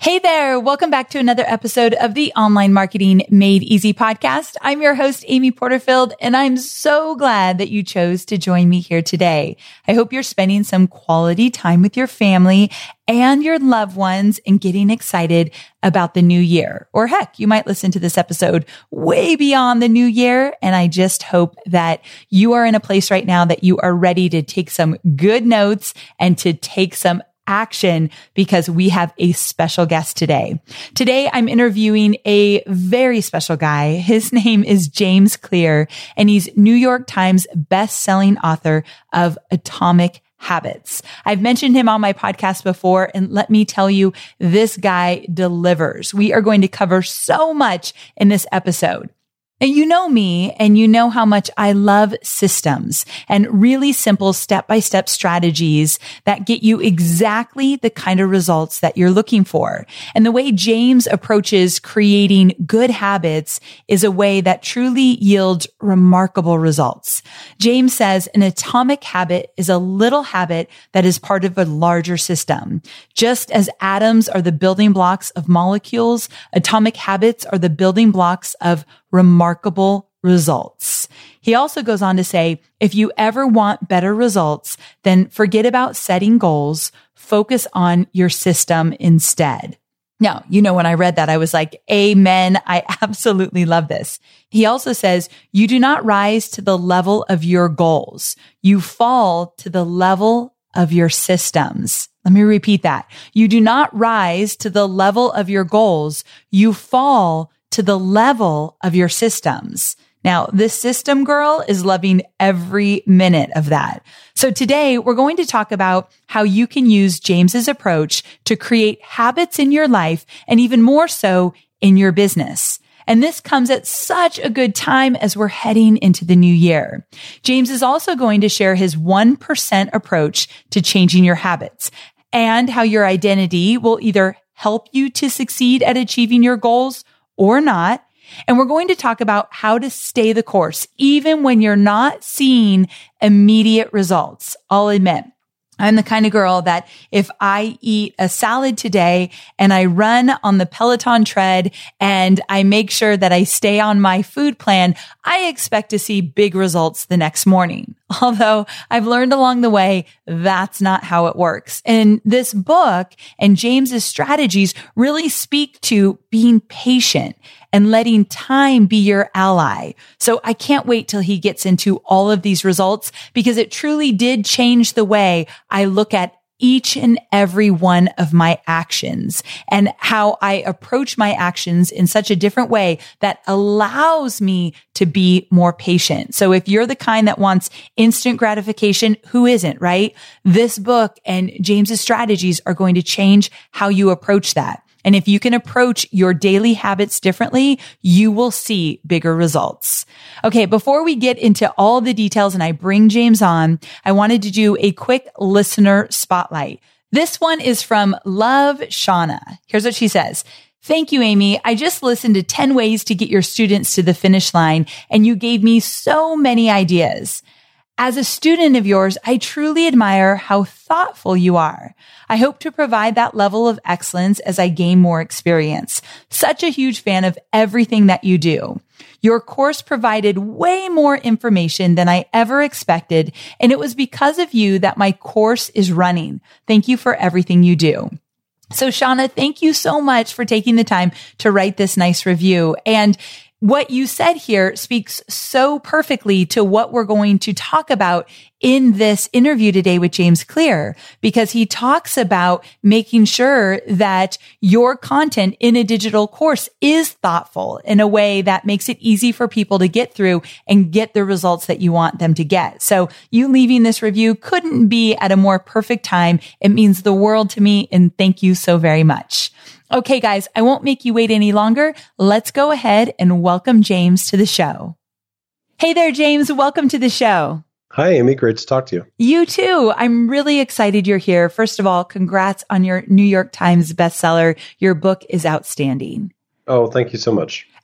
Hey there. Welcome back to another episode of the Online Marketing Made Easy podcast. I'm your host, Amy Porterfield, and I'm so glad that you chose to join me here today. I hope you're spending some quality time with your family and your loved ones and getting excited about the new year. Or heck, you might listen to this episode way beyond the new year. And I just hope that you are in a place right now that you are ready to take some good notes and to take some action, because we have a special guest today. Today, I'm interviewing a very special guy. His name is James Clear, and he's New York Times best-selling author of Atomic Habits. I've mentioned him on my podcast before, and let me tell you, this guy delivers. We are going to cover so much in this episode. And you know me, and you know how much I love systems and really simple step-by-step strategies that get you exactly the kind of results that you're looking for. And the way James approaches creating good habits is a way that truly yields remarkable results. James says an atomic habit is a little habit that is part of a larger system. Just as atoms are the building blocks of molecules, atomic habits are the building blocks of remarkable results. He also goes on to say, if you ever want better results, then forget about setting goals, focus on your system instead. Now, when I read that, I was like, amen. I absolutely love this. He also says, you do not rise to the level of your goals. You fall to the level of your systems. Let me repeat that. You do not rise to the level of your goals. You fall to the level of your systems. Now, this system girl is loving every minute of that. So today we're going to talk about how you can use James's approach to create habits in your life and even more so in your business. And this comes at such a good time as we're heading into the new year. James is also going to share his 1% approach to changing your habits and how your identity will either help you to succeed at achieving your goals or not. And we're going to talk about how to stay the course, even when you're not seeing immediate results. I'll admit, I'm the kind of girl that if I eat a salad today and I run on the Peloton tread and I make sure that I stay on my food plan, I expect to see big results the next morning. Although I've learned along the way, that's not how it works. And this book and James's strategies really speak to being patient and letting time be your ally. So I can't wait till he gets into all of these results, because it truly did change the way I look at each and every one of my actions and how I approach my actions in such a different way that allows me to be more patient. So if you're the kind that wants instant gratification, who isn't, right? This book and James's strategies are going to change how you approach that. And if you can approach your daily habits differently, you will see bigger results. Okay, before we get into all the details and I bring James on, I wanted to do a quick listener spotlight. This one is from Love Shauna. Here's what she says. Thank you, Amy. I just listened to 10 ways to get your students to the finish line, and you gave me so many ideas. As a student of yours, I truly admire how thoughtful you are. I hope to provide that level of excellence as I gain more experience. Such a huge fan of everything that you do. Your course provided way more information than I ever expected, and it was because of you that my course is running. Thank you for everything you do. So Shauna, thank you so much for taking the time to write this nice review. And what you said here speaks so perfectly to what we're going to talk about in this interview today with James Clear, because he talks about making sure that your content in a digital course is thoughtful in a way that makes it easy for people to get through and get the results that you want them to get. So you leaving this review couldn't be at a more perfect time. It means the world to me, and thank you so very much. Okay, guys, I won't make you wait any longer. Let's go ahead and welcome James to the show. Hey there, James. Welcome to the show. Hi, Amy. Great to talk to you. You too. I'm really excited you're here. First of all, congrats on your New York Times bestseller. Your book is outstanding. Oh, thank you so much.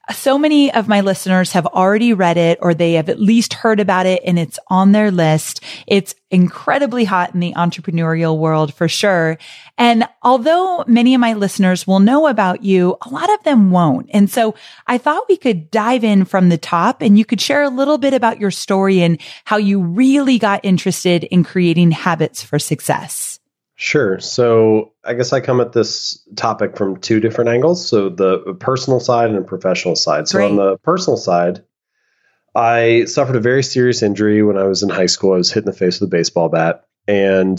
So many of my listeners have already read it, or they have at least heard about it, and it's on their list. It's incredibly hot in the entrepreneurial world for sure. And although many of my listeners will know about you, a lot of them won't. And so I thought we could dive in from the top, and you could share a little bit about your story and how you really got interested in creating habits for success. Sure. So I guess I come at this topic from two different angles. So the personal side and the professional side. So on the personal side, I suffered a very serious injury when I was in high school. I was hit in the face with a baseball bat, and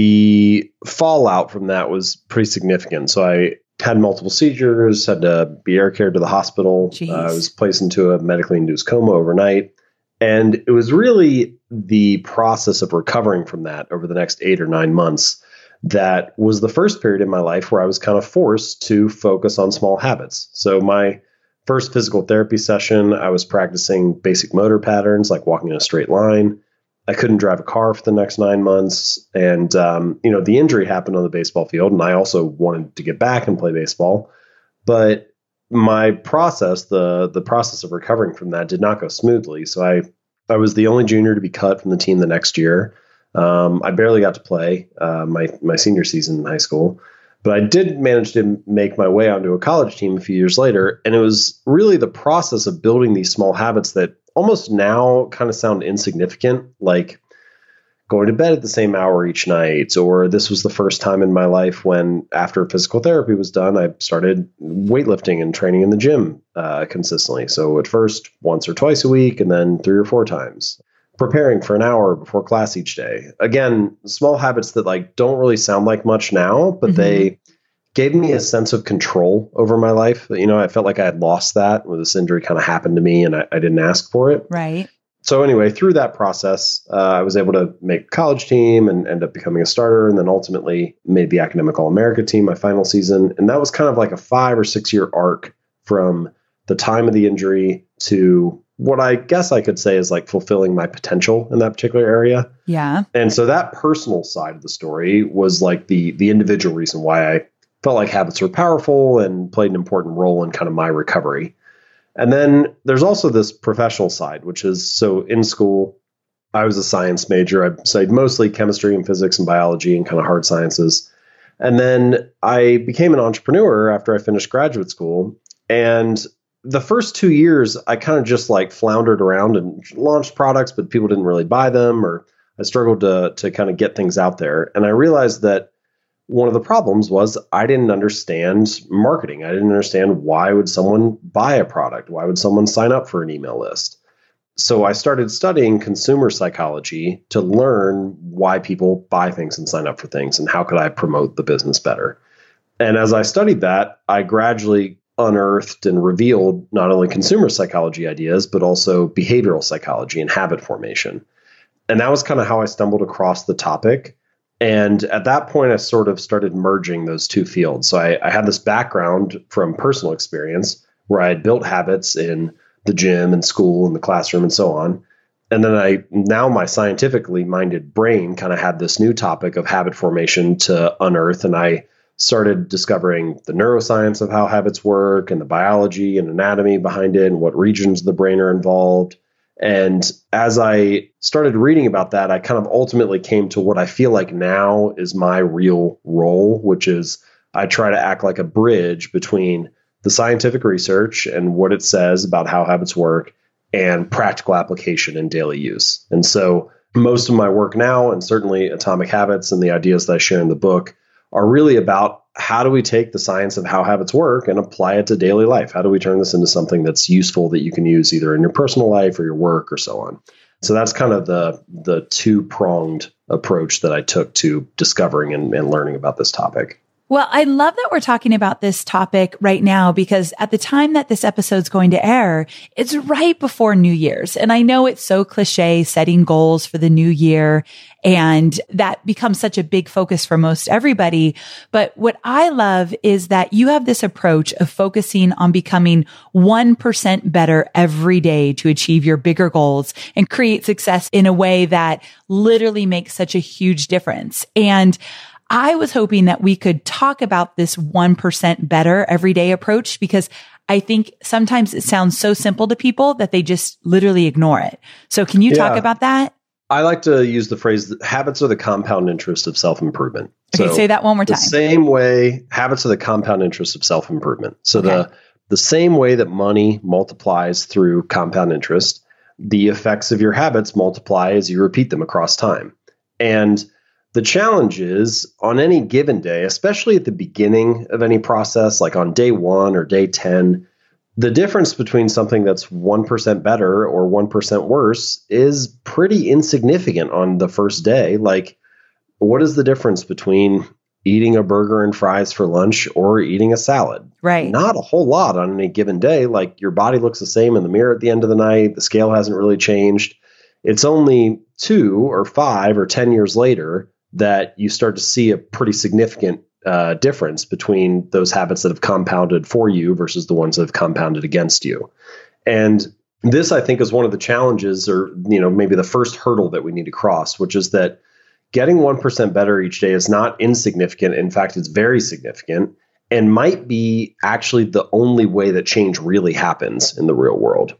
the fallout from that was pretty significant. So I had multiple seizures, had to be air carried to the hospital. I was placed into a medically induced coma overnight. And it was really the process of recovering from that over the next 8 or 9 months that was the first period in my life where I was kind of forced to focus on small habits. So my first physical therapy session, I was practicing basic motor patterns like walking in a straight line. I couldn't drive a car for the next 9 months. And, the injury happened on the baseball field, and I also wanted to get back and play baseball. But my process, the process of recovering from that did not go smoothly. So I was the only junior to be cut from the team the next year. I barely got to play my senior season in high school, but I did manage to make my way onto a college team a few years later. And it was really the process of building these small habits that almost now kind of sound insignificant, like going to bed at the same hour each night. Or this was the first time in my life when, after physical therapy was done, I started weightlifting and training in the gym consistently. So at first, once or twice a week, and then 3 or 4 times. Preparing for an hour before class each day. Again, small habits that don't really sound like much now, but they gave me a sense of control over my life. I felt like I had lost that when this injury kind of happened to me, and I didn't ask for it. Right. So anyway, through that process, I was able to make a college team and end up becoming a starter, and then ultimately made the Academic All-America team my final season. And that was kind of like a 5 or 6 year arc from the time of the injury to what I guess I could say is fulfilling my potential in that particular area. Yeah. And so that personal side of the story was the individual reason why I felt like habits were powerful and played an important role in kind of my recovery. And then there's also this professional side, which is, so in school, I was a science major. I studied mostly chemistry and physics and biology and kind of hard sciences. And then I became an entrepreneur after I finished graduate school. And the first 2 years, I kind of just floundered around and launched products, but people didn't really buy them, or I struggled to kind of get things out there. And I realized that one of the problems was I didn't understand marketing. I didn't understand, why would someone buy a product? Why would someone sign up for an email list? So I started studying consumer psychology to learn why people buy things and sign up for things, and how could I promote the business better. And as I studied that, I gradually unearthed and revealed not only consumer psychology ideas, but also behavioral psychology and habit formation. And that was kind of how I stumbled across the topic. And at that point, I sort of started merging those two fields. So I had this background from personal experience where I had built habits in the gym and school and the classroom and so on. And then now my scientifically minded brain kind of had this new topic of habit formation to unearth. And I started discovering the neuroscience of how habits work and the biology and anatomy behind it and what regions of the brain are involved. And as I started reading about that, I kind of ultimately came to what I feel like now is my real role, which is I try to act like a bridge between the scientific research and what it says about how habits work and practical application in daily use. And so most of my work now, and certainly Atomic Habits and the ideas that I share in the book, are really about how do we take the science of how habits work and apply it to daily life? How do we turn this into something that's useful that you can use either in your personal life or your work or so on? So that's kind of the two-pronged approach that I took to discovering and learning about this topic. Well, I love that we're talking about this topic right now, because at the time that this episode's going to air, it's right before New Year's. And I know it's so cliche, setting goals for the new year, and that becomes such a big focus for most everybody. But what I love is that you have this approach of focusing on becoming 1% better every day to achieve your bigger goals and create success in a way that literally makes such a huge difference. And I was hoping that we could talk about this 1% better everyday approach, because I think sometimes it sounds so simple to people that they just literally ignore it. So can you talk about that? I like to use the phrase that habits are the compound interest of self-improvement. Okay, say that one more time. The same way, habits are the compound interest of self-improvement. So the same way that money multiplies through compound interest, the effects of your habits multiply as you repeat them across time. And the challenge is on any given day, especially at the beginning of any process, like on day 1 or day 10, the difference between something that's 1% better or 1% worse is pretty insignificant on the first day. Like, what is the difference between eating a burger and fries for lunch or eating a salad? Right. Not a whole lot on any given day. Like, your body looks the same in the mirror at the end of the night. The scale hasn't really changed. It's only 2 or 5 or 10 years later that you start to see a pretty significant difference between those habits that have compounded for you versus the ones that have compounded against you. And this, I think, is one of the challenges, or maybe the first hurdle that we need to cross, which is that getting 1% better each day is not insignificant. In fact, it's very significant and might be actually the only way that change really happens in the real world.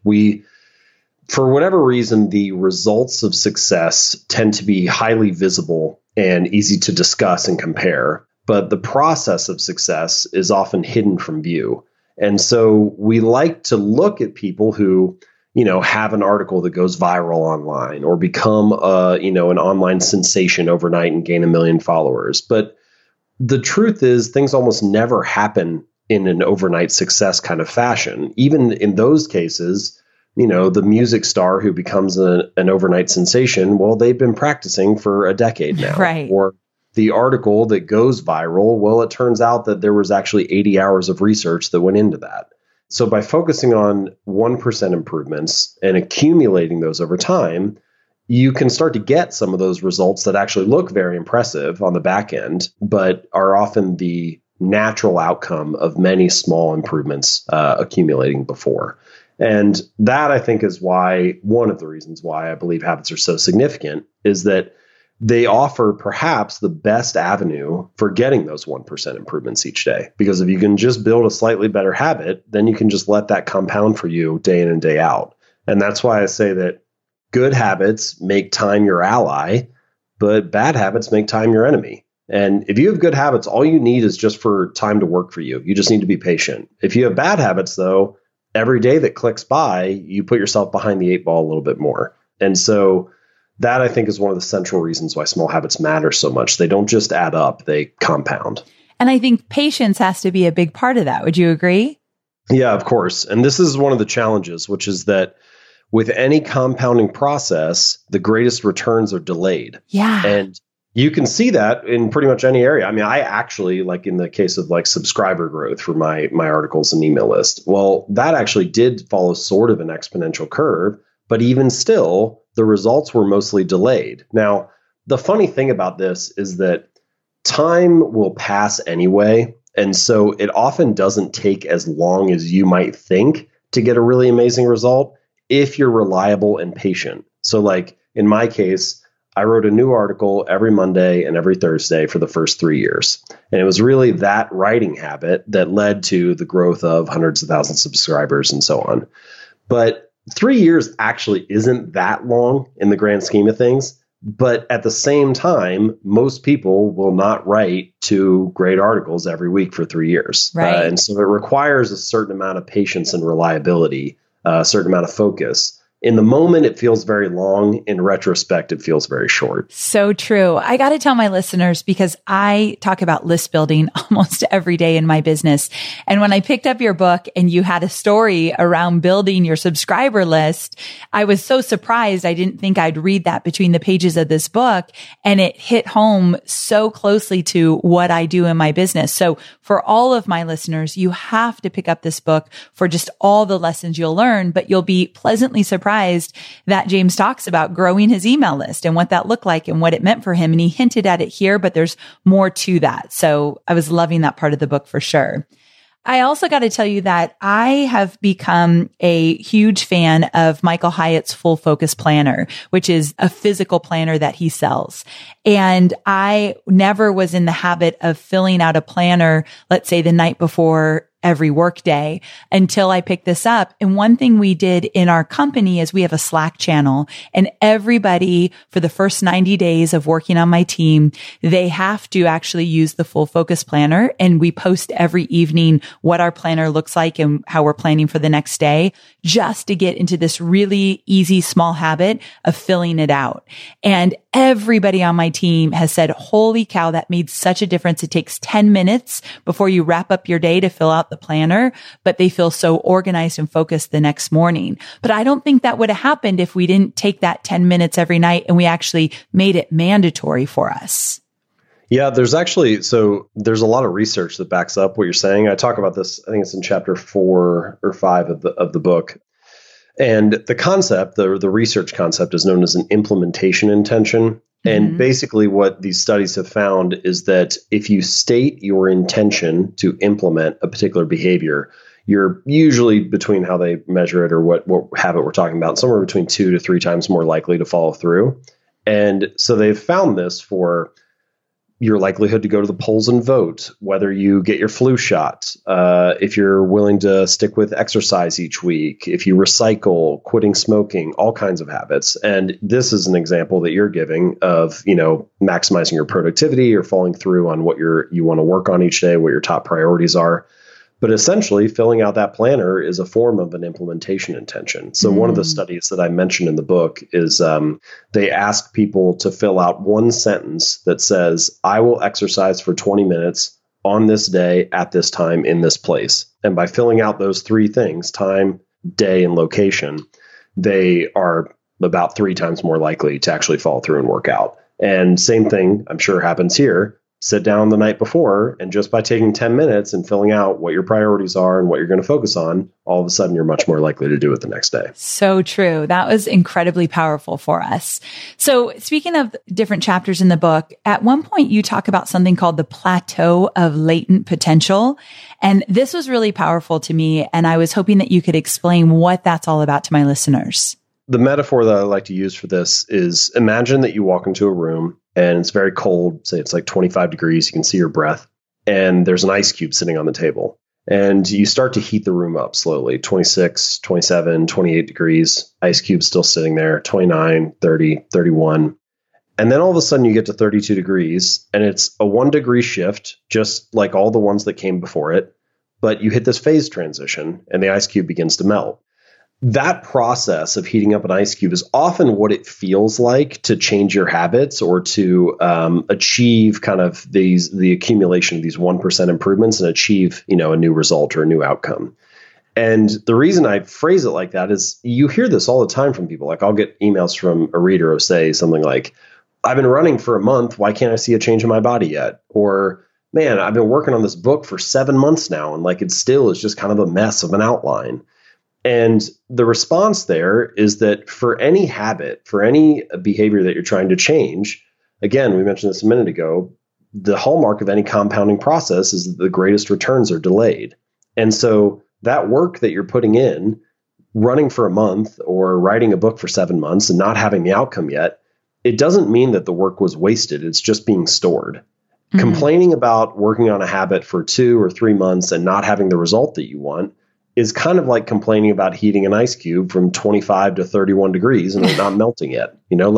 For whatever reason, the results of success tend to be highly visible and easy to discuss and compare. But the process of success is often hidden from view. And so we like to look at people who, have an article that goes viral online or become an online sensation overnight and gain 1 million followers. But the truth is, things almost never happen in an overnight success kind of fashion. Even in those cases, the music star who becomes an overnight sensation, well, they've been practicing for a decade now. Right. Or the article that goes viral, well, it turns out that there was actually 80 hours of research that went into that. So by focusing on 1% improvements and accumulating those over time, you can start to get some of those results that actually look very impressive on the back end, but are often the natural outcome of many small improvements accumulating before. And that, I think, is one of the reasons why I believe habits are so significant, is that they offer perhaps the best avenue for getting those 1% improvements each day. Because if you can just build a slightly better habit, then you can just let that compound for you day in and day out. And that's why I say that good habits make time your ally, but bad habits make time your enemy. And if you have good habits, all you need is just for time to work for you. You just need to be patient. If you have bad habits, though, every day that clicks by, you put yourself behind the 8 ball a little bit more. And so that, I think, is one of the central reasons why small habits matter so much. They don't just add up, they compound. And I think patience has to be a big part of that. Would you agree? Yeah, of course. And this is one of the challenges, which is that with any compounding process, the greatest returns are delayed. Yeah. And you can see that in pretty much any area. I mean, I actually, like in the case of like subscriber growth for my articles and email list, well, that actually did follow sort of an exponential curve, but even still, the results were mostly delayed. Now, the funny thing about this is that time will pass anyway, and so it often doesn't take as long as you might think to get a really amazing result if you're reliable and patient. So like in my case, I wrote a new article every Monday and every Thursday for the first 3 years. And it was really that writing habit that led to the growth of hundreds of thousands of subscribers and so on. But 3 years actually isn't that long in the grand scheme of things. But at the same time, most people will not write 2 great articles every week for 3 years. Right. And so it requires a certain amount of patience and reliability, a certain amount of focus. In the moment, it feels very long. In retrospect, it feels very short. So true. I got to tell my listeners, because I talk about list building almost every day in my business. And when I picked up your book and you had a story around building your subscriber list, I was so surprised. I didn't think I'd read that between the pages of this book. And it hit home so closely to what I do in my business. So for all of my listeners, you have to pick up this book for just all the lessons you'll learn, but you'll be pleasantly surprised that James talks about growing his email list and what that looked like and what it meant for him. And he hinted at it here, but there's more to that. So I was loving that part of the book for sure. I also got to tell you that I have become a huge fan of Michael Hyatt's Full Focus Planner, which is a physical planner that he sells. And I never was in the habit of filling out a planner, let's say the night before every workday until I picked this up. And one thing we did in our company is we have a Slack channel, and everybody for the first 90 days of working on my team, they have to actually use the Full Focus Planner. And we post every evening what our planner looks like and how we're planning for the next day, just to get into this really easy, small habit of filling it out. And everybody on my team has said, holy cow, that made such a difference. It takes 10 minutes before you wrap up your day to fill out the planner, but they feel so organized and focused the next morning. But I don't think that would have happened if we didn't take that 10 minutes every night and we actually made it mandatory for us. Yeah, there's a lot of research that backs up what you're saying. I talk about this, I think it's in chapter 4 or 5 of the book. And the concept, the research concept, is known as an implementation intention. And basically what these studies have found is that if you state your intention to implement a particular behavior, you're usually, between how they measure it or what habit we're talking about, somewhere between 2 to 3 times more likely to follow through. And so they've found this for your likelihood to go to the polls and vote, whether you get your flu shot, if you're willing to stick with exercise each week, if you recycle, quitting smoking, all kinds of habits. And this is an example that you're giving of, maximizing your productivity or following through on what you want to work on each day, what your top priorities are. But essentially, filling out that planner is a form of an implementation intention. So one of the studies that I mentioned in the book is they ask people to fill out one sentence that says, I will exercise for 20 minutes on this day, at this time, in this place. And by filling out those 3 things, time, day, and location, they are about 3 times more likely to actually follow through and work out. And same thing, I'm sure, happens here. Sit down the night before, and just by taking 10 minutes and filling out what your priorities are and what you're going to focus on, all of a sudden you're much more likely to do it the next day. So true. That was incredibly powerful for us. So speaking of different chapters in the book, at one point you talk about something called the plateau of latent potential. And this was really powerful to me. And I was hoping that you could explain what that's all about to my listeners. The metaphor that I like to use for this is, imagine that you walk into a room and it's very cold. Say it's like 25 degrees. You can see your breath. And there's an ice cube sitting on the table. And you start to heat the room up slowly. 26, 27, 28 degrees. Ice cube still sitting there. 29, 30, 31. And then all of a sudden you get to 32 degrees. And it's a 1 degree shift, just like all the ones that came before it. But you hit this phase transition and the ice cube begins to melt. That process of heating up an ice cube is often what it feels like to change your habits or to achieve kind of the accumulation of these 1% improvements and achieve, a new result or a new outcome. And the reason I phrase it like that is you hear this all the time from people. Like I'll get emails from a reader who say something like, I've been running for a month. Why can't I see a change in my body yet? Or, man, I've been working on this book for 7 months now. And like it still is just kind of a mess of an outline. And the response there is that for any habit, for any behavior that you're trying to change, again, we mentioned this a minute ago, the hallmark of any compounding process is that the greatest returns are delayed. And so that work that you're putting in, running for a month or writing a book for 7 months and not having the outcome yet, it doesn't mean that the work was wasted. It's just being stored. Mm-hmm. Complaining about working on a habit for 2 or 3 months and not having the result that you want is kind of like complaining about heating an ice cube from 25 to 31 degrees and it's not melting yet.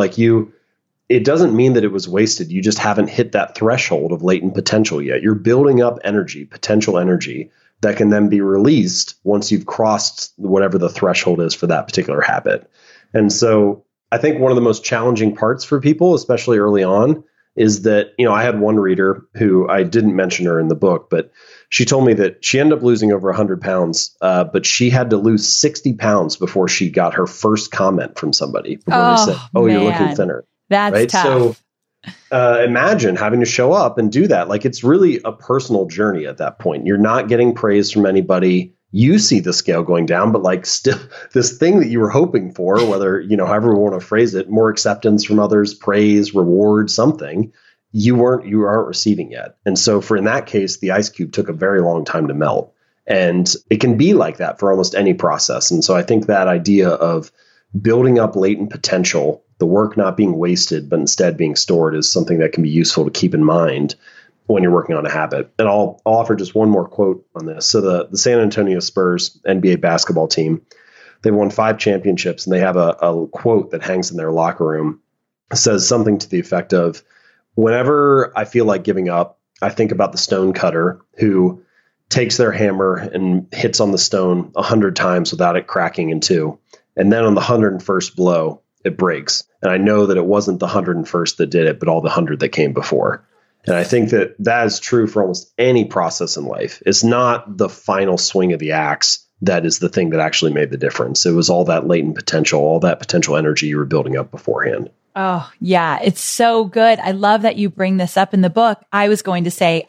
It doesn't mean that it was wasted. You just haven't hit that threshold of latent potential yet. You're building up energy, potential energy that can then be released once you've crossed whatever the threshold is for that particular habit. And so I think one of the most challenging parts for people, especially early on, is that, I had one reader who I didn't mention her in the book, but she told me that she ended up losing over 100 pounds, but she had to lose 60 pounds before she got her first comment from somebody before they said, man, you're looking thinner. That's right? Tough. So imagine having to show up and do that. Like it's really a personal journey at that point. You're not getting praise from anybody. You see the scale going down, but like still this thing that you were hoping for, whether, however we want to phrase it, more acceptance from others, praise, reward, something, you aren't receiving yet. And so in that case, the ice cube took a very long time to melt. And it can be like that for almost any process. And so I think that idea of building up latent potential, the work not being wasted, but instead being stored, is something that can be useful to keep in mind. when you're working on a habit. And I'll offer just one more quote on this. So the San Antonio Spurs NBA basketball team, they won 5 championships, and they have a quote that hangs in their locker room. It says something to the effect of, whenever I feel like giving up, I think about the stone cutter who takes their hammer and hits on the stone 100 times without it cracking in two. And then on the 101st blow, it breaks. And I know that it wasn't the 101st that did it, but all the 100 that came before. And I think that that is true for almost any process in life. It's not the final swing of the axe that is the thing that actually made the difference. It was all that latent potential, all that potential energy you were building up beforehand. Oh, yeah. It's so good. I love that you bring this up in the book. I was going to say,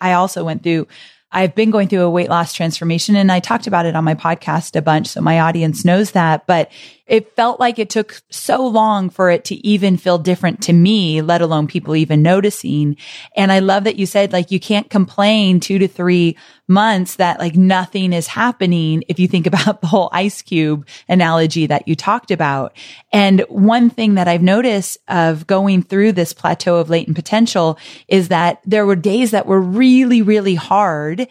I've been going through a weight loss transformation, and I talked about it on my podcast a bunch, so my audience knows that, but it felt like it took so long for it to even feel different to me, let alone people even noticing. And I love that you said, like, you can't complain 2 to 3 months that like nothing is happening if you think about the whole ice cube analogy that you talked about. And one thing that I've noticed of going through this plateau of latent potential is that there were days that were really, really hard,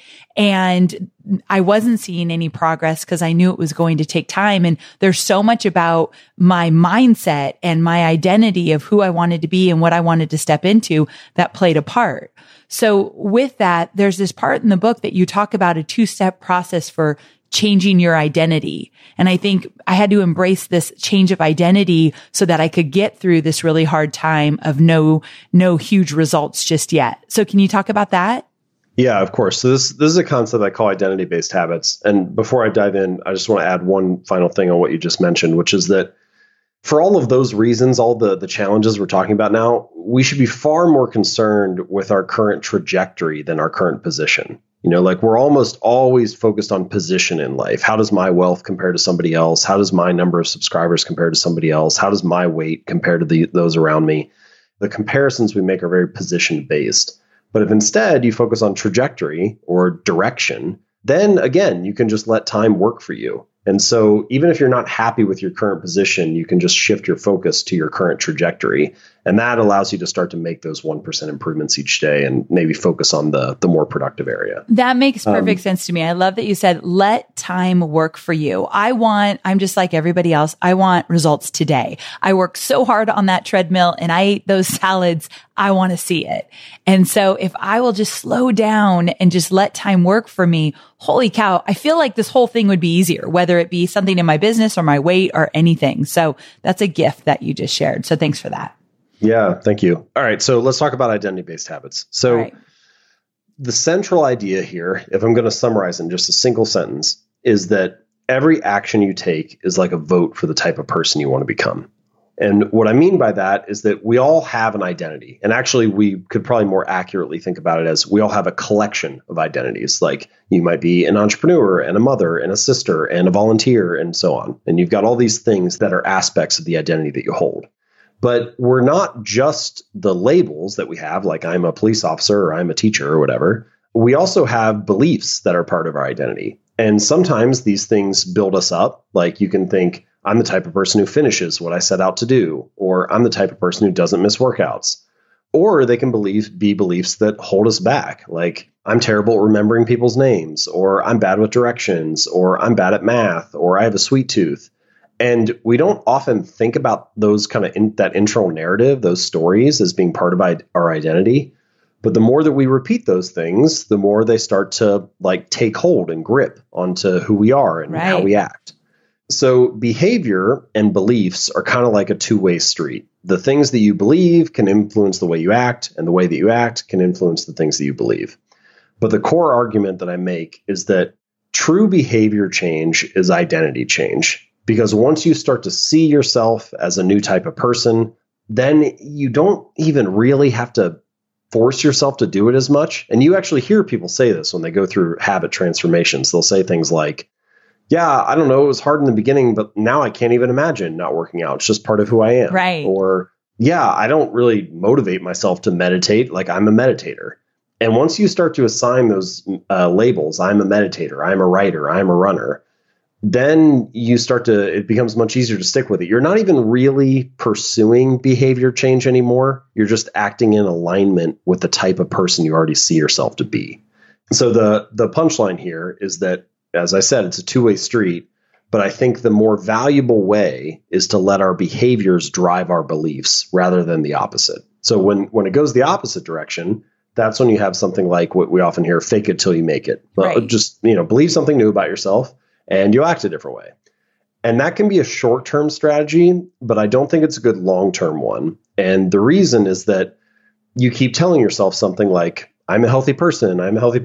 and I wasn't seeing any progress because I knew it was going to take time. And there's so much about my mindset and my identity of who I wanted to be and what I wanted to step into that played a part. So with that, there's this part in the book that you talk about a 2-step process for changing your identity. And I think I had to embrace this change of identity so that I could get through this really hard time of no huge results just yet. So can you talk about that? Yeah, of course. So this is a concept I call identity-based habits. And before I dive in, I just want to add one final thing on what you just mentioned, which is that for all of those reasons, all the challenges we're talking about now, we should be far more concerned with our current trajectory than our current position. You know, like we're almost always focused on position in life. How does my wealth compare to somebody else? How does my number of subscribers compare to somebody else? How does my weight compare to those around me? The comparisons we make are very position-based. But if instead you focus on trajectory or direction, then again, you can just let time work for you. And so even if you're not happy with your current position, you can just shift your focus to your current trajectory. And that allows you to start to make those 1% improvements each day and maybe focus on the more productive area. That makes perfect sense to me. I love that you said, let time work for you. I'm just like everybody else. I want results today. I worked so hard on that treadmill and I ate those salads. I want to see it. And so if I will just slow down and just let time work for me, holy cow, I feel like this whole thing would be easier, whether it be something in my business or my weight or anything. So that's a gift that you just shared. So thanks for that. Yeah, thank you. All right, so let's talk about identity-based habits. So the central idea here, if I'm going to summarize in just a single sentence, is that every action you take is like a vote for the type of person you want to become. And what I mean by that is that we all have an identity. And actually, we could probably more accurately think about it as we all have a collection of identities. Like you might be an entrepreneur and a mother and a sister and a volunteer and so on. And you've got all these things that are aspects of the identity that you hold. But we're not just the labels that we have, like I'm a police officer or I'm a teacher or whatever. We also have beliefs that are part of our identity. And sometimes these things build us up. Like you can think, I'm the type of person who finishes what I set out to do, or I'm the type of person who doesn't miss workouts. Or they can be beliefs that hold us back. Like I'm terrible at remembering people's names, or I'm bad with directions, or I'm bad at math, or I have a sweet tooth. And we don't often think about those kind of that internal narrative, those stories as being part of our identity. But the more that we repeat those things, the more they start to like take hold and grip onto who we are and how we act. So behavior and beliefs are kind of like a two-way street. The things that you believe can influence the way you act, and the way that you act can influence the things that you believe. But the core argument that I make is that true behavior change is identity change. Because once you start to see yourself as a new type of person, then you don't even really have to force yourself to do it as much. And you actually hear people say this when they go through habit transformations. They'll say things like, yeah, I don't know, it was hard in the beginning, but now I can't even imagine not working out. It's just part of who I am. Right. Or, yeah, I don't really motivate myself to meditate. Like I'm a meditator. And once you start to assign those labels, I'm a meditator, I'm a writer, I'm a runner, then it becomes much easier to stick with it. You're not even really pursuing behavior change anymore. You're just acting in alignment with the type of person you already see yourself to be. So the punchline here is that, as I said, it's a two-way street, but I think the more valuable way is to let our behaviors drive our beliefs rather than the opposite. So when it goes the opposite direction, that's when you have something like what we often hear, fake it till you make it. Right. Just, believe something new about yourself and you act a different way. And that can be a short-term strategy, but I don't think it's a good long-term one. And the reason is that you keep telling yourself something like, I'm a healthy person,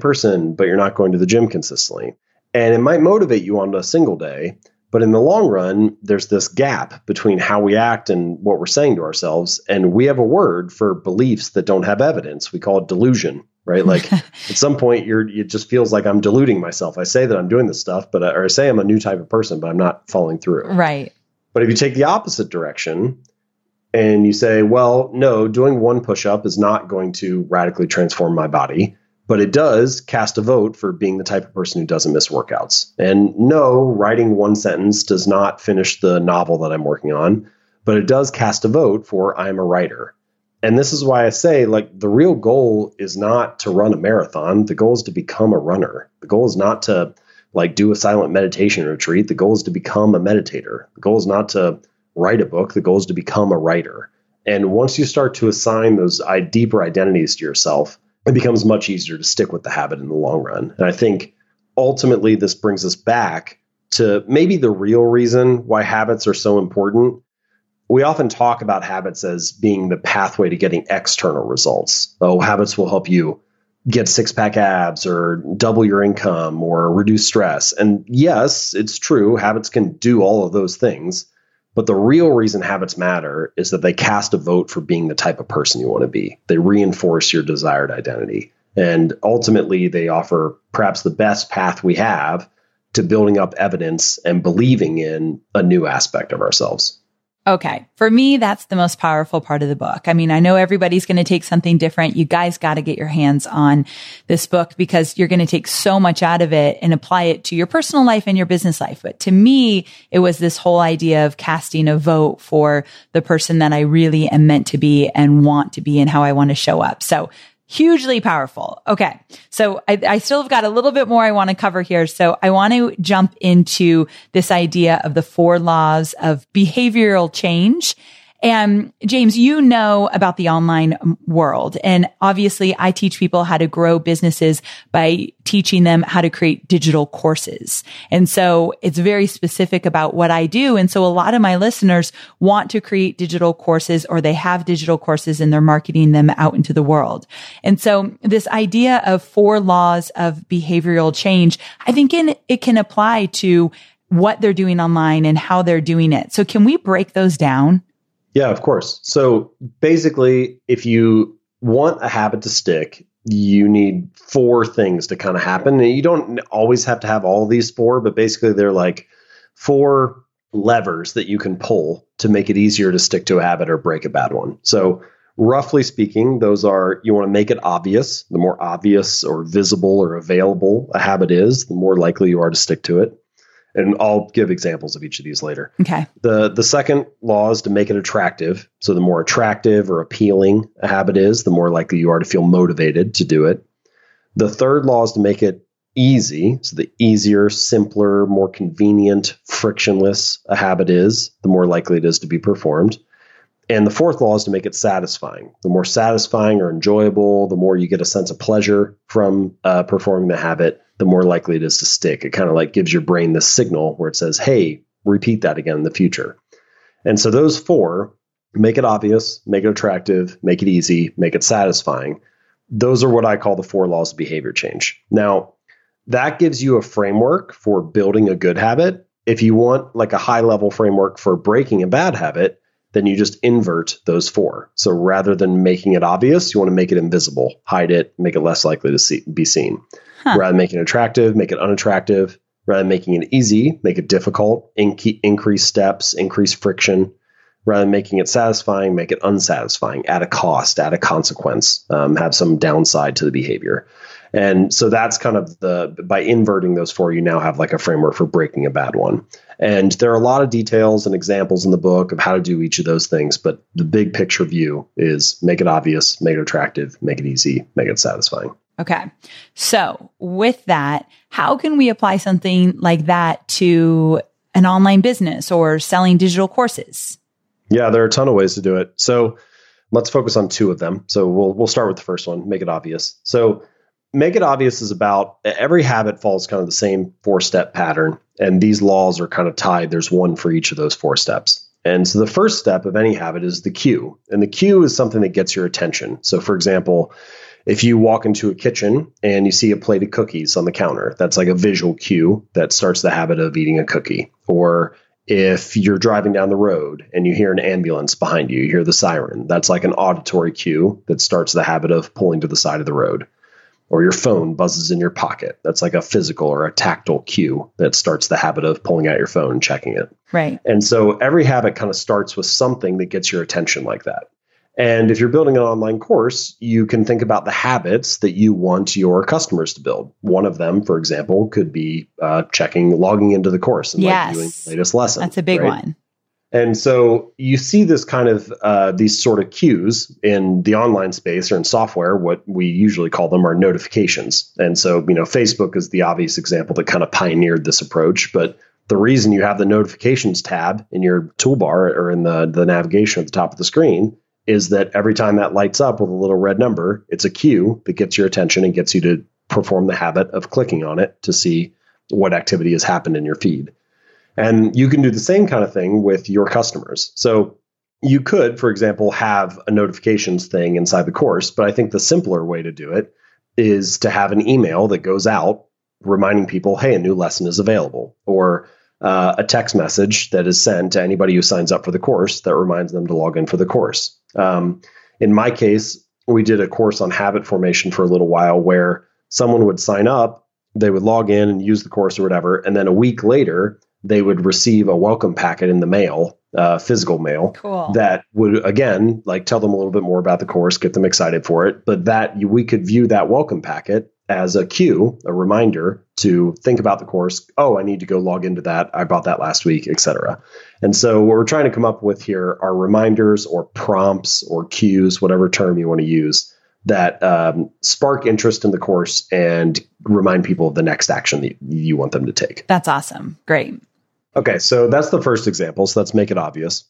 but you're not going to the gym consistently. And it might motivate you on a single day, but in the long run, there's this gap between how we act and what we're saying to ourselves. And we have a word for beliefs that don't have evidence. We call it delusion, right? Like at some point, it just feels like I'm deluding myself. I say that I'm doing this stuff, or I say I'm a new type of person, but I'm not following through. Right. But if you take the opposite direction and you say, well, no, doing one push-up is not going to radically transform my body, but it does cast a vote for being the type of person who doesn't miss workouts. And no, writing one sentence does not finish the novel that I'm working on, but it does cast a vote for I'm a writer. And this is why I say, like, the real goal is not to run a marathon. The goal is to become a runner. The goal is not to do a silent meditation retreat. The goal is to become a meditator. The goal is not to write a book. The goal is to become a writer. And once you start to assign those deeper identities to yourself, it becomes much easier to stick with the habit in the long run. And I think ultimately this brings us back to maybe the real reason why habits are so important. We often talk about habits as being the pathway to getting external results. Oh, habits will help you get six-pack abs or double your income or reduce stress. And yes, it's true. Habits can do all of those things. But the real reason habits matter is that they cast a vote for being the type of person you want to be. They reinforce your desired identity. And ultimately, they offer perhaps the best path we have to building up evidence and believing in a new aspect of ourselves. Okay. For me, that's the most powerful part of the book. I mean, I know everybody's going to take something different. You guys got to get your hands on this book because you're going to take so much out of it and apply it to your personal life and your business life. But to me, it was this whole idea of casting a vote for the person that I really am meant to be and want to be and how I want to show up. So hugely powerful. Okay. So I still have got a little bit more I want to cover here. So I want to jump into this idea of the 4 laws of behavioral change. And James, you know about the online world. And obviously I teach people how to grow businesses by teaching them how to create digital courses. And so it's very specific about what I do. And so a lot of my listeners want to create digital courses or they have digital courses and they're marketing them out into the world. And so this idea of 4 laws of behavioral change, I think it can apply to what they're doing online and how they're doing it. So can we break those down? Yeah, of course. So basically, if you want a habit to stick, you need 4 things to kind of happen. And you don't always have to have all of these 4, but basically they're like 4 levers that you can pull to make it easier to stick to a habit or break a bad one. So roughly speaking, those are, you want to make it obvious. The more obvious or visible or available a habit is, the more likely you are to stick to it. And I'll give examples of each of these later. Okay. The second law is to make it attractive. So the more attractive or appealing a habit is, the more likely you are to feel motivated to do it. The third law is to make it easy. So the easier, simpler, more convenient, frictionless a habit is, the more likely it is to be performed. And the fourth law is to make it satisfying. The more satisfying or enjoyable, the more you get a sense of pleasure from performing the habit, the more likely it is to stick. It kind of like gives your brain this signal where it says, hey, repeat that again in the future. And so those 4, make it obvious, make it attractive, make it easy, make it satisfying. Those are what I call the 4 laws of behavior change. Now, that gives you a framework for building a good habit. If you want like a high level framework for breaking a bad habit, then you just invert those 4. So rather than making it obvious, you want to make it invisible, hide it, make it less likely to be seen. Rather than making it attractive, make it unattractive. Rather than making it easy, make it difficult, increase steps, increase friction. Rather than making it satisfying, make it unsatisfying, add a cost, add a consequence, have some downside to the behavior. And so that's kind of by inverting those four, you now have like a framework for breaking a bad one. And there are a lot of details and examples in the book of how to do each of those things. But the big picture view is make it obvious, make it attractive, make it easy, make it satisfying. Okay. So with that, how can we apply something like that to an online business or selling digital courses? Yeah, there are a ton of ways to do it. So let's focus on two of them. So we'll start with the first one, make it obvious. So make it obvious is about every habit follows kind of the same 4-step pattern. And these laws are kind of tied. There's one for each of those 4 steps. And so the first step of any habit is the cue. And the cue is something that gets your attention. So for example, if you walk into a kitchen and you see a plate of cookies on the counter, that's like a visual cue that starts the habit of eating a cookie. Or if you're driving down the road and you hear an ambulance behind you, you hear the siren, that's like an auditory cue that starts the habit of pulling to the side of the road. Or your phone buzzes in your pocket. That's like a physical or a tactile cue that starts the habit of pulling out your phone and checking it. Right. And so every habit kind of starts with something that gets your attention like that. And if you're building an online course, you can think about the habits that you want your customers to build. One of them, for example, could be logging into the course and like doing the latest lesson. That's a big one. And so you see this kind of these sort of cues in the online space or in software. What we usually call them are notifications. And so, Facebook is the obvious example that kind of pioneered this approach. But the reason you have the notifications tab in your toolbar or in the navigation at the top of the screen is that every time that lights up with a little red number, it's a cue that gets your attention and gets you to perform the habit of clicking on it to see what activity has happened in your feed. And you can do the same kind of thing with your customers. So you could, for example, have a notifications thing inside the course, but I think the simpler way to do it is to have an email that goes out reminding people, hey, a new lesson is available, or a text message that is sent to anybody who signs up for the course that reminds them to log in for the course. In my case, we did a course on habit formation for a little while where someone would sign up, they would log in and use the course or whatever, and then a week later, they would receive a welcome packet in the mail, physical mail, that would, again, like tell them a little bit more about the course, get them excited for it. But we could view that welcome packet as a cue, a reminder to think about the course. Oh, I need to go log into that. I bought that last week, etc. And so what we're trying to come up with here are reminders or prompts or cues, whatever term you want to use, that spark interest in the course and remind people of the next action that you want them to take. That's awesome. Great. Okay, so that's the first example. So let's make it obvious.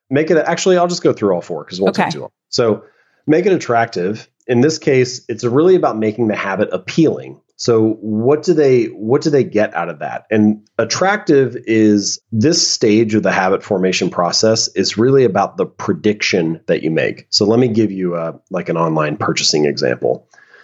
I'll just go through all 4 because it won't take too long. So make it attractive. In this case, it's really about making the habit appealing. So what do they get out of that? And attractive is this stage of the habit formation process is really about the prediction that you make. So let me give you an online purchasing example.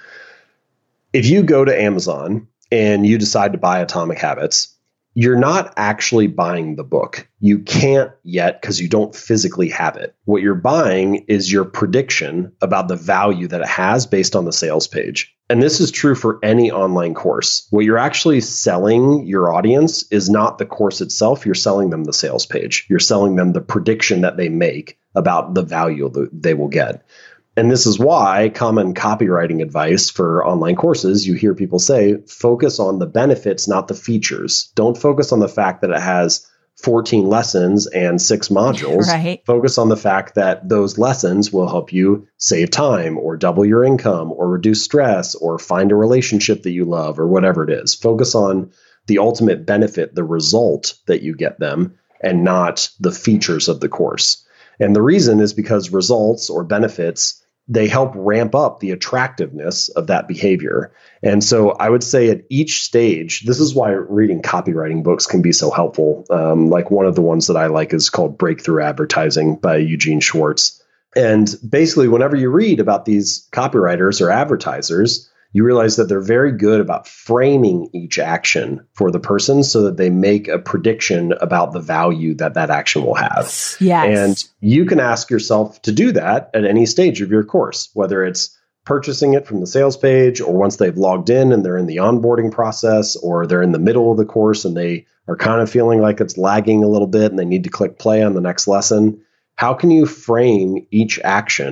If you go to Amazon and you decide to buy Atomic Habits, you're not actually buying the book. You can't yet because you don't physically have it. What you're buying is your prediction about the value that it has based on the sales page. And this is true for any online course. What you're actually selling your audience is not the course itself. You're selling them the sales page. You're selling them the prediction that they make about the value that they will get. And this is why common copywriting advice for online courses, you hear people say, focus on the benefits, not the features. Don't focus on the fact that it has 14 lessons and 6 modules. Right. Focus on the fact that those lessons will help you save time or double your income or reduce stress or find a relationship that you love or whatever it is. Focus on the ultimate benefit, the result that you get them, and not the features of the course. And the reason is because results or benefits, they help ramp up the attractiveness of that behavior. And so I would say at each stage, this is why reading copywriting books can be so helpful. Like one of the ones that I like is called Breakthrough Advertising by Eugene Schwartz. And basically, whenever you read about these copywriters or advertisers, you realize that they're very good about framing each action for the person so that they make a prediction about the value that that action will have. Yes. And you can ask yourself to do that at any stage of your course, whether it's purchasing it from the sales page or once they've logged in and they're in the onboarding process, or they're in the middle of the course and they are kind of feeling like it's lagging a little bit and they need to click play on the next lesson. How can you frame each action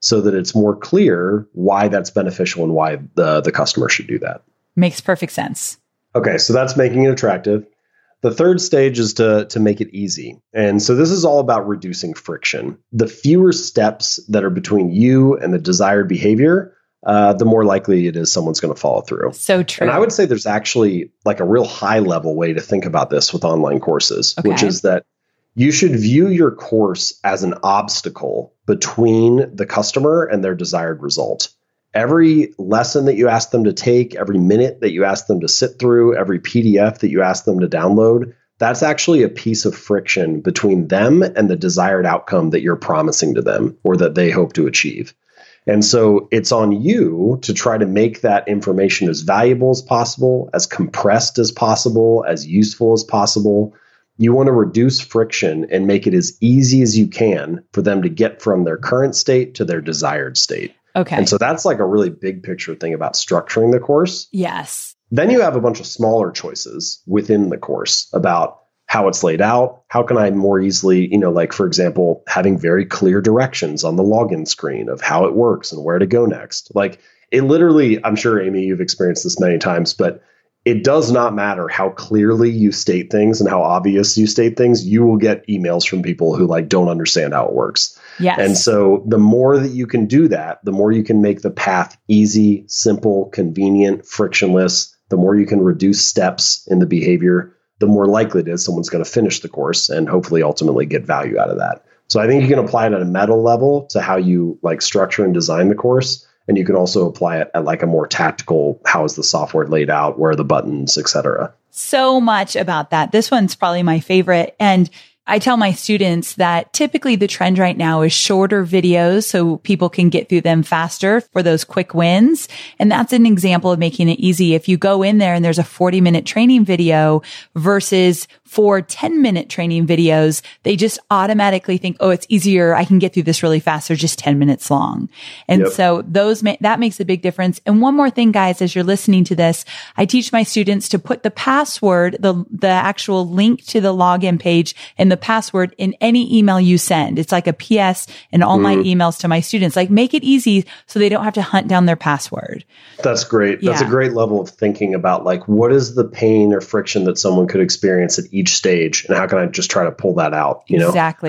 so that it's more clear why that's beneficial and why the customer should do that. Makes perfect sense. Okay, so that's making it attractive. The third stage is to make it easy. And so this is all about reducing friction. The fewer steps that are between you and the desired behavior, the more likely it is someone's going to follow through. So true. And I would say there's actually like a real high level way to think about this with online courses, which is that you should view your course as an obstacle between the customer and their desired result. Every lesson that you ask them to take, every minute that you ask them to sit through, every PDF that you ask them to download, that's actually a piece of friction between them and the desired outcome that you're promising to them or that they hope to achieve. And so it's on you to try to make that information as valuable as possible, as compressed as possible, as useful as possible. You want to reduce friction and make it as easy as you can for them to get from their current state to their desired state. Okay. And so that's like a really big picture thing about structuring the course. Yes. Then you have a bunch of smaller choices within the course about how it's laid out. How can I more easily, like, for example, having very clear directions on the login screen of how it works and where to go next. Like, it literally, I'm sure, Amy, you've experienced this many times, but it does not matter how clearly you state things and how obvious you state things. You will get emails from people who don't understand how it works. Yes. And so the more that you can do that, the more you can make the path easy, simple, convenient, frictionless, the more you can reduce steps in the behavior, the more likely it is someone's going to finish the course and hopefully ultimately get value out of that. So I think you can apply it at a meta level to how you structure and design the course. And you can also apply it at a more tactical, how is the software laid out, where are the buttons, et cetera. So much about that. This one's probably my favorite. And I tell my students that typically the trend right now is shorter videos so people can get through them faster for those quick wins. And that's an example of making it easy. If you go in there and there's a 40-minute training video versus 4 10-minute training videos, they just automatically think, oh, it's easier. I can get through this really fast. They're just 10 minutes long. And so that makes a big difference. And one more thing, guys, as you're listening to this, I teach my students to put the password, the actual link to the login page and the password in any email you send. It's like a PS in all my emails to my students. Make it easy so they don't have to hunt down their password. That's great. That's a great level of thinking about what is the pain or friction that someone could experience at each stage, and how can I just try to pull that out? Exactly.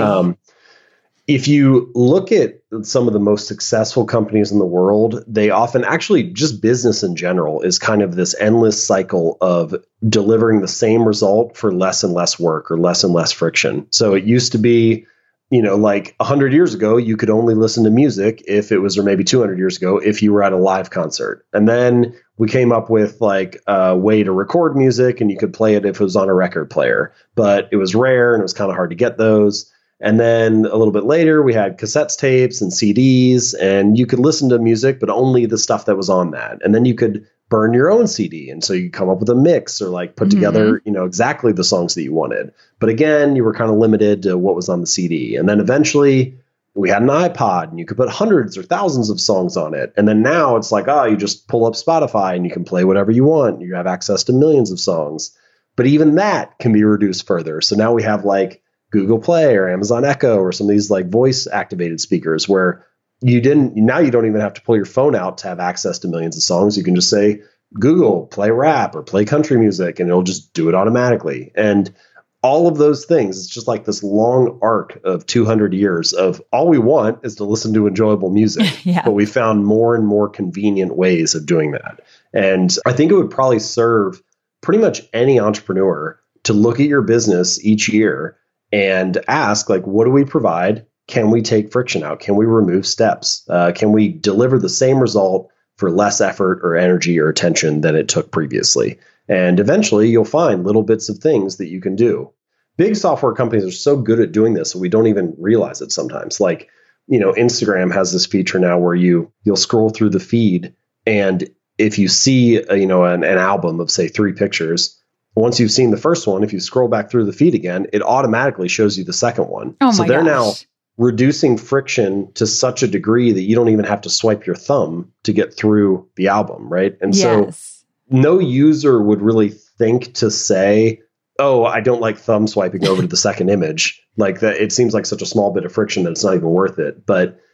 If you look at some of the most successful companies in the world, they often actually just business in general is kind of this endless cycle of delivering the same result for less and less work or less and less friction. So it used to be, 100 years ago, you could only listen to music if it was, or maybe 200 years ago, if you were at a live concert. And then we came up with a way to record music and you could play it if it was on a record player, but it was rare and it was kind of hard to get those. And then a little bit later, we had cassette tapes and CDs, and you could listen to music, but only the stuff that was on that. And then you could burn your own CD. And so you come up with a mix or put together, exactly the songs that you wanted. But again, you were kind of limited to what was on the CD. And then eventually we had an iPod and you could put hundreds or thousands of songs on it. And then now it's you just pull up Spotify and you can play whatever you want. You have access to millions of songs. But even that can be reduced further. So now we have Google Play or Amazon Echo or some of these voice activated speakers where you don't even have to pull your phone out to have access to millions of songs. You can just say, Google, play rap or play country music, and it'll just do it automatically. And all of those things, it's just this long arc of 200 years of all we want is to listen to enjoyable music. But we found more and more convenient ways of doing that. And I think it would probably serve pretty much any entrepreneur to look at your business each year and ask, what do we provide? Can we take friction out? Can we remove steps? Can we deliver the same result for less effort or energy or attention than it took previously? And eventually you'll find little bits of things that you can do. Big software companies are so good at doing this, we don't even realize it sometimes. Instagram has this feature now where you'll scroll through the feed, and if you see, an album of, say, 3 pictures, once you've seen the first one, if you scroll back through the feed again, it automatically shows you the second one. Oh my so they're gosh. now reducing friction to such a degree that you don't even have to swipe your thumb to get through the album, right? And so no user would really think to say, oh, I don't like thumb swiping over to the second image. That it seems like such a small bit of friction that it's not even worth it. But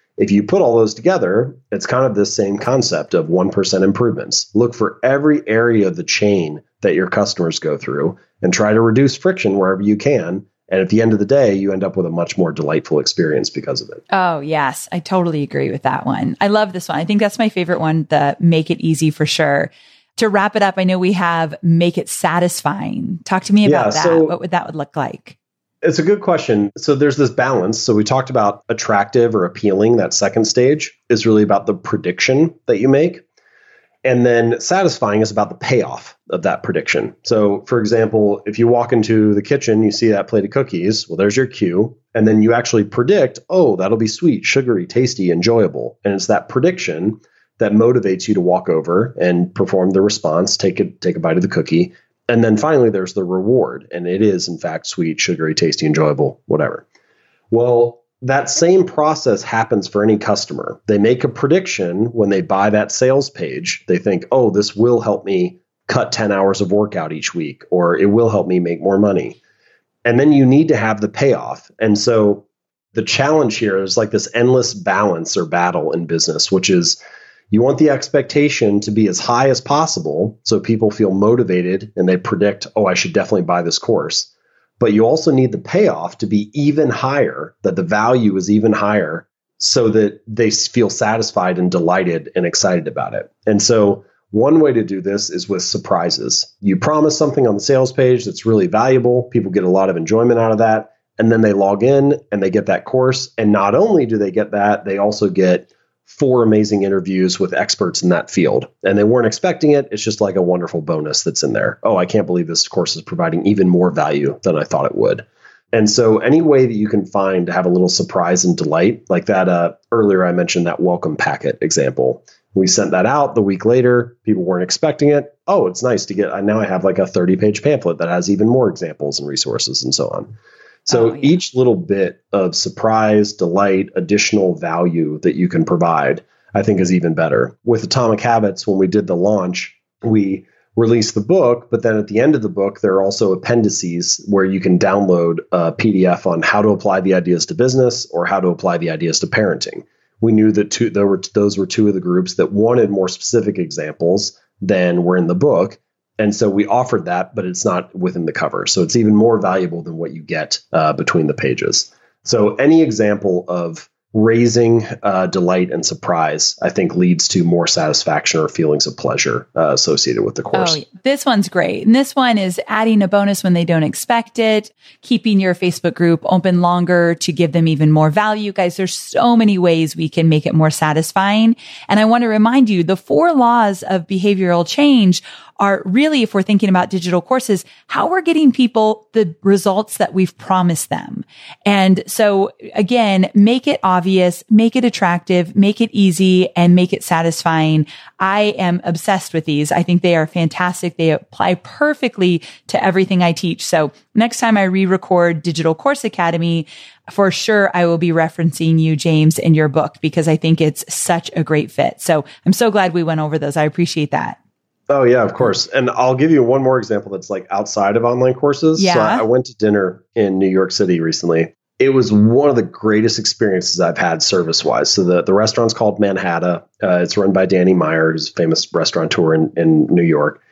If you put all those together, it's kind of this same concept of 1% improvements. Look for every area of the chain that your customers go through and try to reduce friction wherever you can. And at the end of the day, you end up with a much more delightful experience because of it. Oh, yes. I totally agree with that one. I love this one. I think that's my favorite one, the make it easy for sure. To wrap it up, I know we have make it satisfying. Talk to me about that. What would that look like? It's a good question. So there's this balance. So we talked about attractive or appealing. That second stage is really about the prediction that you make. And then satisfying is about the payoff of that prediction. So for example, if you walk into the kitchen, you see that plate of cookies, well, there's your cue. And then you actually predict, oh, that'll be sweet, sugary, tasty, enjoyable. And it's that prediction that motivates you to walk over and perform the response, take a bite of the cookie. And then finally, there's the reward. And it is, in fact, sweet, sugary, tasty, enjoyable, whatever. Well, that same process happens for any customer. They make a prediction when they buy that sales page. They think, oh, this will help me cut 10 hours of workout each week, or it will help me make more money. And then you need to have the payoff. And so the challenge here is like this endless balance or battle in business, which is you want the expectation to be as high as possible so people feel motivated and they predict, oh, I should definitely buy this course. But you also need the payoff to be even higher, that the value is even higher so that they feel satisfied and delighted and excited about it. And so one way to do this is with surprises. You promise something on the sales page that's really valuable. People get a lot of enjoyment out of that. And then they log in and they get that course. And not only do they get that, they also get 4 amazing interviews with experts in that field. And they weren't expecting it. It's just like a wonderful bonus that's in there. Oh, I can't believe this course is providing even more value than I thought it would. And so any way that you can find to have a little surprise and delight, like that earlier I mentioned that welcome packet example. We sent that out the week later. People weren't expecting it. Oh, it's nice to get, now I have like a 30-page pamphlet that has even more examples and resources and so on. So each little bit of surprise, delight, additional value that you can provide, I think is even better. With Atomic Habits, when we did the launch, we released the book, but then at the end of the book, there are also appendices where you can download a PDF on how to apply the ideas to business or how to apply the ideas to parenting. We knew that those were 2 of the groups that wanted more specific examples than were in the book. And so we offered that, but it's not within the cover. So it's even more valuable than what you get between the pages. So any example of raising delight and surprise, I think, leads to more satisfaction or feelings of pleasure associated with the course. Oh, this one's great. And this one is adding a bonus when they don't expect it, keeping your Facebook group open longer to give them even more value. Guys, there's so many ways we can make it more satisfying. And I want to remind you, the 4 laws of behavioral change are really, if we're thinking about digital courses, how we're getting people the results that we've promised them. And so again, make it obvious, make it attractive, make it easy, and make it satisfying. I am obsessed with these. I think they are fantastic. They apply perfectly to everything I teach. So next time I re-record Digital Course Academy, for sure, I will be referencing you, James, in your book, because I think it's such a great fit. So I'm so glad we went over those. I appreciate that. Oh, yeah, of course. And I'll give you one more example that's like outside of online courses. Yeah. So I went to dinner in New York City recently. It was one of the greatest experiences I've had service-wise. So the restaurant's called Manhattan. It's run by Danny Meyer, who's a famous restaurateur in New York.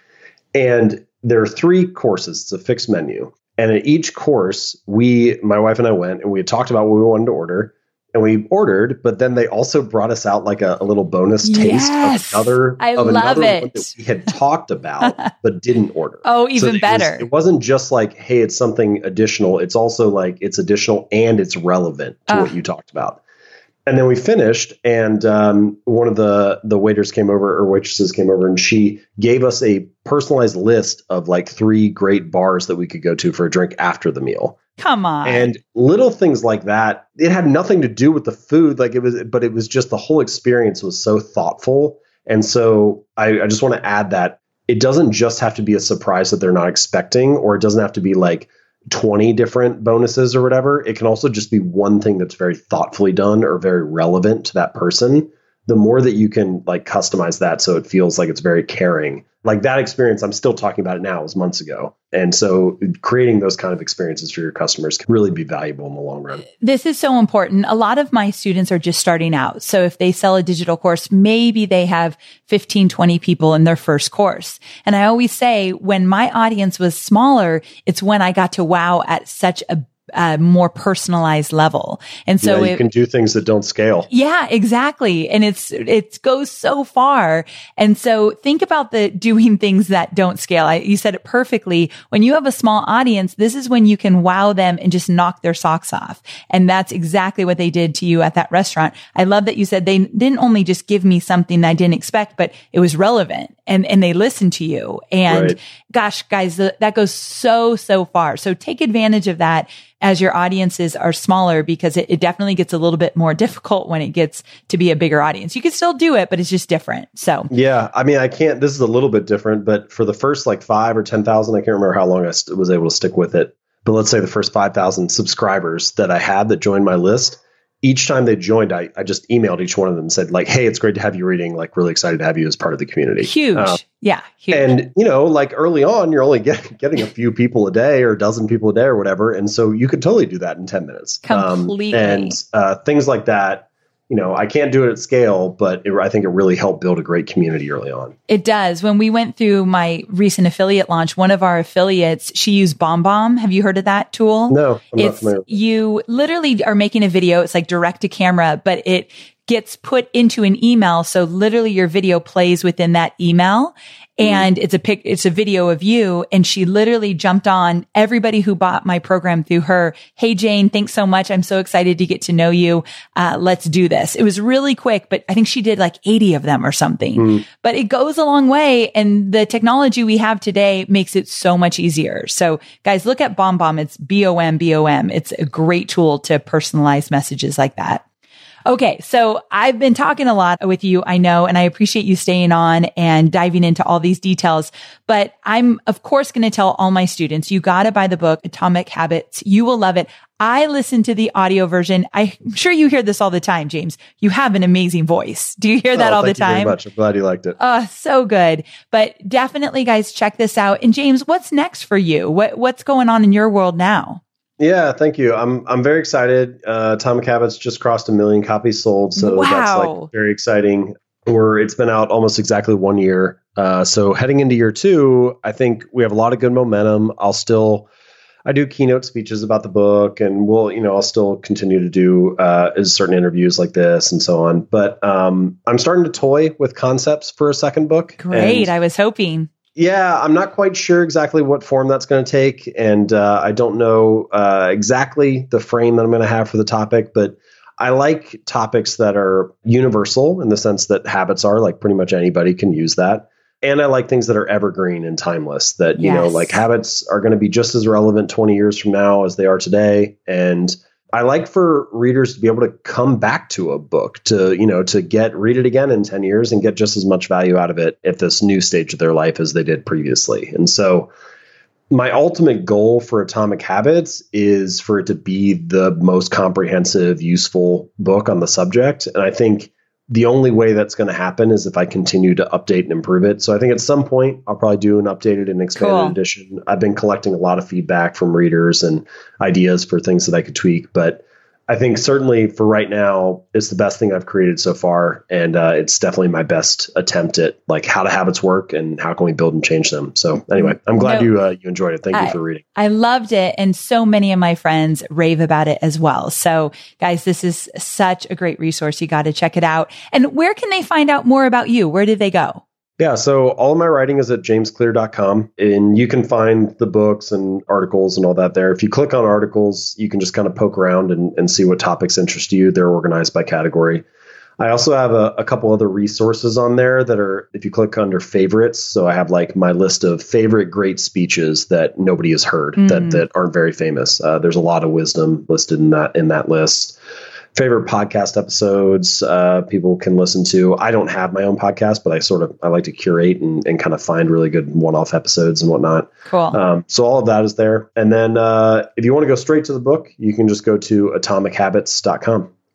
And there are 3 courses. It's a fixed menu. And at each course, my wife and I went and we had talked about what we wanted to order. And we ordered, but then they also brought us out like a little bonus taste of another one that we had talked about, but didn't order. Oh, even better. It wasn't just like, hey, it's something additional. It's also like it's additional and it's relevant to what you talked about. And then we finished, and one of the waiters came over, or waitresses came over, and she gave us a personalized list of like 3 great bars that we could go to for a drink after the meal. Come on. And little things like that, it had nothing to do with the food, but it was just the whole experience was so thoughtful. And so I just want to add that it doesn't just have to be a surprise that they're not expecting, or it doesn't have to be like 20 different bonuses or whatever. It can also just be one thing that's very thoughtfully done or very relevant to that person the more that you can like customize that so it feels like it's very caring. Like that experience, I'm still talking about it now, it was months ago. And so creating those kind of experiences for your customers can really be valuable in the long run. This is so important. A lot of my students are just starting out. So if they sell a digital course, maybe they have 15, 20 people in their first course. And I always say when my audience was smaller, it's when I got to wow at such a more personalized level. And so you can do things that don't scale. Yeah, exactly. And it goes so far. And so think about the doing things that don't scale. You said it perfectly. When you have a small audience, this is when you can wow them and just knock their socks off. And that's exactly what they did to you at that restaurant. I love that you said they didn't only just give me something that I didn't expect, but it was relevant and they listened to you. And right. Gosh, guys, that goes so far. So take advantage of that as your audiences are smaller, because it definitely gets a little bit more difficult when it gets to be a bigger audience. You can still do it, but it's just different. So yeah, I mean, this is a little bit different, but for the first like 5 or 10,000, I can't remember how long I was able to stick with it. But let's say the first 5,000 subscribers that I had that joined my list, each time they joined, I just emailed each one of them and said like, hey, it's great to have you reading. Like really excited to have you as part of the community. Huge. Yeah. Huge. And, like early on, you're only getting a few people a day or a dozen people a day or whatever. And so you could totally do that in 10 minutes. Completely. And things like that. I can't do it at scale, but I think it really helped build a great community early on. It does. When we went through my recent affiliate launch, one of our affiliates, she used BombBomb. Have you heard of that tool? No, I'm not familiar. You literally are making a video. It's like direct to camera, but it gets put into an email. So literally your video plays within that email. And it's a video of you. And she literally jumped on everybody who bought my program through her. Hey, Jane, thanks so much. I'm so excited to get to know you. Let's do this. It was really quick, but I think she did like 80 of them or something, but it goes a long way. And the technology we have today makes it so much easier. So guys, look at BombBomb. It's BOMBOM. It's a great tool to personalize messages like that. Okay. So I've been talking a lot with you, I know, and I appreciate you staying on and diving into all these details, but I'm of course going to tell all my students, you got to buy the book, Atomic Habits. You will love it. I listen to the audio version. I'm sure you hear this all the time, James. You have an amazing voice. Do you hear that all the time? Thank you very much. I'm glad you liked it. Oh, so good. But definitely guys, check this out. And James, what's next for you? What's going on in your world now? Yeah, thank you. I'm very excited. Atomic Habits just crossed 1 million copies sold, so that's like very exciting. It's been out almost exactly 1 year. So heading into year 2, I think we have a lot of good momentum. I do keynote speeches about the book, and I'll still continue to do certain interviews like this and so on. But I'm starting to toy with concepts for a second book. Great, I was hoping. Yeah, I'm not quite sure exactly what form that's going to take. And I don't know exactly the frame that I'm going to have for the topic, but I like topics that are universal in the sense that habits are, like pretty much anybody can use that. And I like things that are evergreen and timeless, that, like habits are going to be just as relevant 20 years from now as they are today. And I like for readers to be able to come back to a book, to read it again in 10 years and get just as much value out of it at this new stage of their life as they did previously. And so my ultimate goal for Atomic Habits is for it to be the most comprehensive, useful book on the subject. And I think the only way that's going to happen is if I continue to update and improve it. So I think at some point I'll probably do an updated and expanded edition. I've been collecting a lot of feedback from readers and ideas for things that I could tweak, but I think certainly for right now, it's the best thing I've created so far. And it's definitely my best attempt at like how do habits work and how can we build and change them. So anyway, I'm glad you enjoyed it. Thank you for reading. I loved it. And so many of my friends rave about it as well. So guys, this is such a great resource. You got to check it out. And where can they find out more about you? Where did they go? Yeah, so all of my writing is at jamesclear.com, and you can find the books and articles and all that there. If you click on articles, you can just kind of poke around and see what topics interest you. They're organized by category. I also have a couple other resources on there that are, if you click under favorites, so I have like my list of favorite great speeches that nobody has heard, that aren't very famous. There's a lot of wisdom listed in that list. Favorite podcast episodes people can listen to. I don't have my own podcast, but I like to curate and kind of find really good one-off episodes and whatnot. Cool. So all of that is there. And then if you want to go straight to the book, you can just go to atomichabits.com.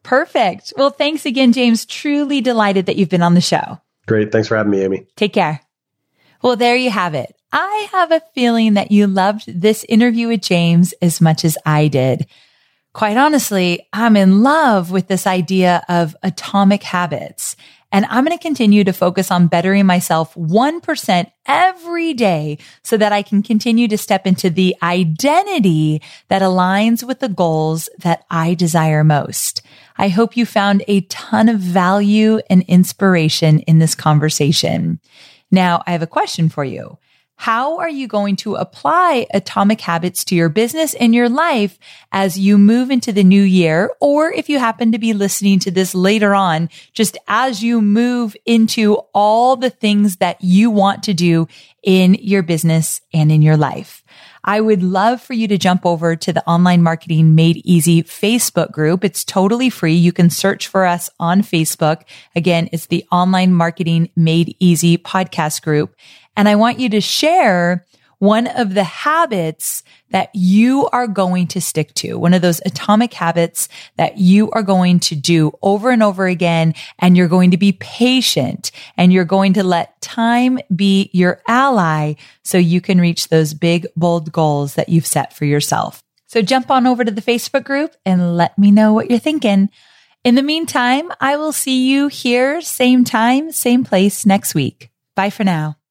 Perfect. Well, thanks again, James. Truly delighted that you've been on the show. Great. Thanks for having me, Amy. Take care. Well, there you have it. I have a feeling that you loved this interview with James as much as I did. Quite honestly, I'm in love with this idea of atomic habits, and I'm going to continue to focus on bettering myself 1% every day so that I can continue to step into the identity that aligns with the goals that I desire most. I hope you found a ton of value and inspiration in this conversation. Now, I have a question for you. How are you going to apply atomic habits to your business and your life as you move into the new year? Or if you happen to be listening to this later on, just as you move into all the things that you want to do in your business and in your life. I would love for you to jump over to the Online Marketing Made Easy Facebook group. It's totally free. You can search for us on Facebook. Again, it's the Online Marketing Made Easy podcast group. And I want you to share one of the habits that you are going to stick to, one of those atomic habits that you are going to do over and over again. And you're going to be patient and you're going to let time be your ally so you can reach those big, bold goals that you've set for yourself. So jump on over to the Facebook group and let me know what you're thinking. In the meantime, I will see you here, same time, same place next week. Bye for now.